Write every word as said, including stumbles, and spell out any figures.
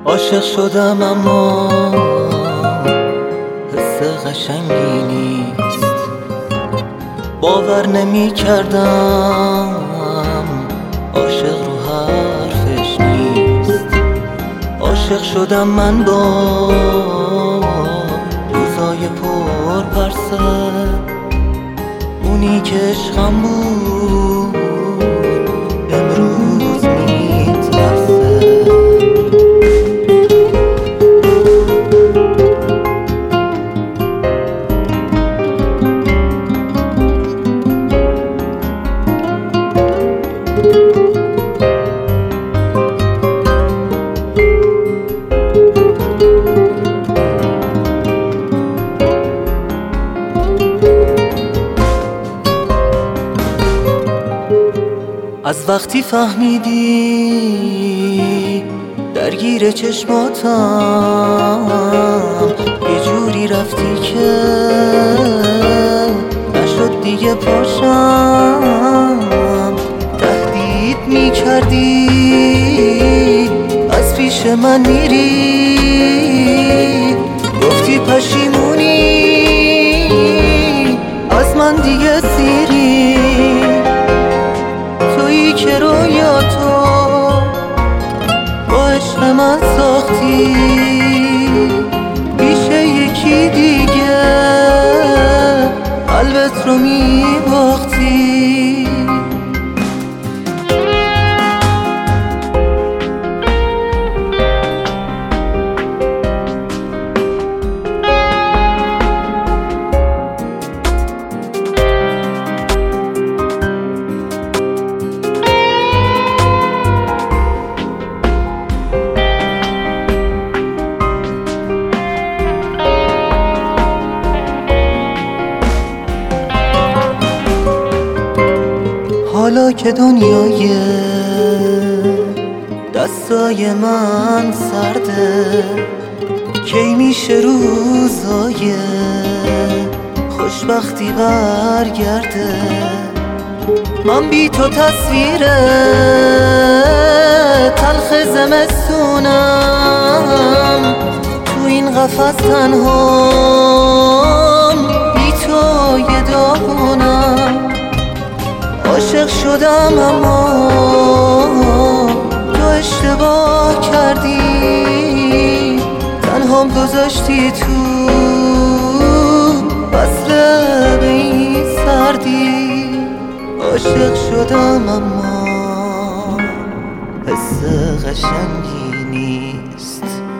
عاشق شدم اما حس قشنگی نیست. باور نمی کردم عاشق رو حرفش نیست. عاشق شدم من با روزای پر پرسه، اونی که عشقم بود امروز میترسه. از وقتی فهمیدی درگیر چشماتم، یه جوری رفتی که نشد دیگه پاشم. تهدید می کردی از پیش من میری، گفتی پشیمونی از من دیگه سیری. که رویا تو با عشق من ساختی پیش یکی دیگه، قلبت رو میباختی. حالا که دنیای دستای من سرده، کی میشه روزای خوشبختی برگرده؟ من بی تو تصویر تلخ زمستونم، تو این قفس تنهام بی تو یه داغونم. عاشق شدم اما تو اشتباه کردی، تنهام گذاشتی تو وصل به این سردی. عاشق شدم اما حس قشنگی نیست.